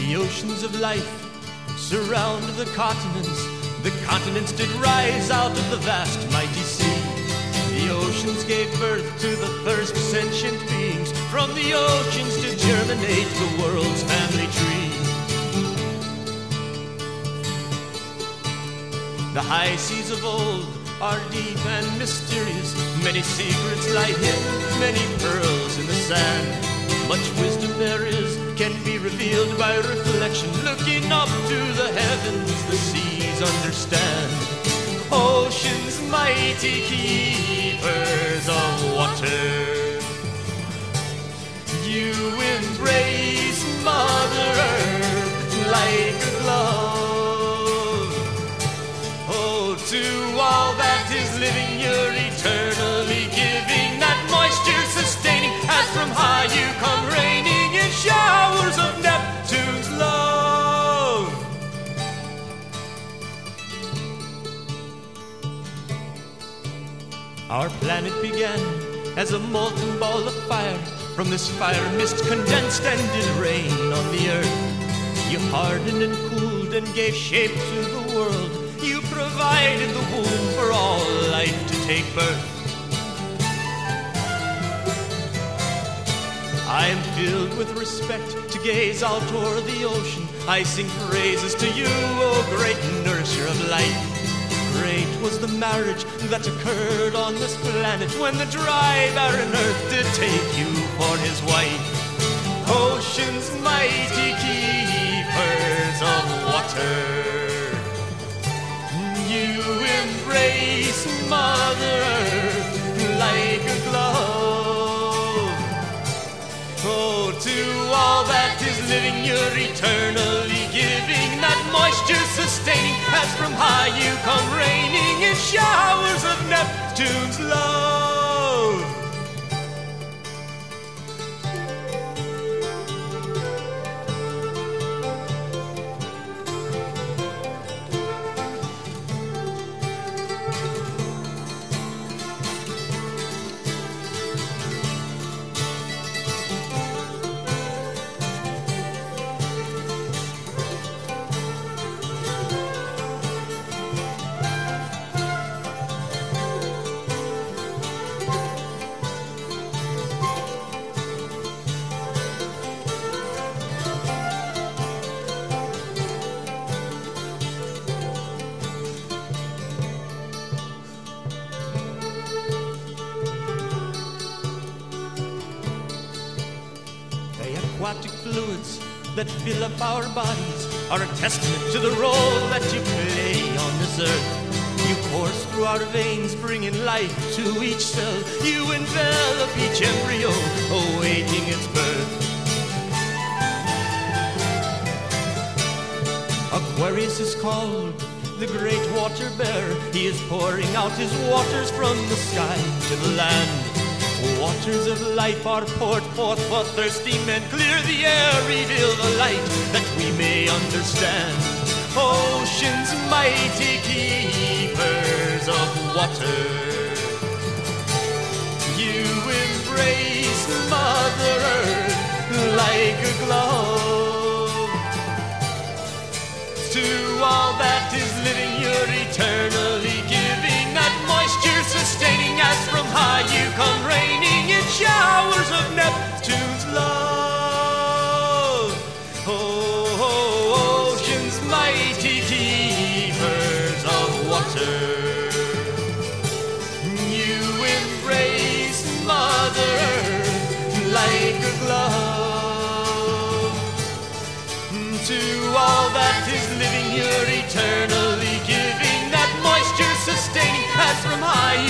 The oceans of life surround the continents. The continents did rise out of the vast mighty sea. The oceans gave birth to the first sentient beings. From the oceans did germinate the world's family tree. The high seas of old are deep and mysterious. Many secrets lie hidden, many pearls in the sand. Much wisdom there is can be revealed by reflection. Looking up to the heavens, the seas understand. Ocean's mighty keepers of water, you embrace Mother Earth like a glove. Oh, to all that is living, you're eternally giving. That moisture sustaining, as from high you come raining in showers of Neptune's love. Our planet began as a molten ball of fire. From this fire mist condensed and did rain on the earth. You hardened and cooled and gave shape to the world. You provided the womb for all life to take birth. I am filled with respect to gaze out o'er the ocean. I sing praises to you, O great nourisher of life. Great was the marriage that occurred on this planet when the dry, barren earth did take you for his wife. Ocean's mighty keepers of water, you embrace Mother Earth like a glove. Oh, to all that is living, you're eternally giving. That moisture sustaining, as from high you come raining in showers of Neptune's love. Aquatic fluids that fill up our bodies are a testament to the role that you play on this earth. You course through our veins, bringing life to each cell. You envelop each embryo, awaiting its birth. Aquarius is called the great water bearer. He is pouring out his waters from the sky to the land. Waters of life are poured forth for thirsty men. Clear the air, reveal the light, that we may understand. Ocean's mighty keepers of water, you embrace Mother Earth like a glove. To all that is living, you're eternally giving. That moisture sustaining, as from high you come raining in showers of Neptune's love. Oh, ocean's mighty keepers of water, you embrace Mother Earth like a glove. To all that is living, you're eternally giving. That moisture sustaining, as from high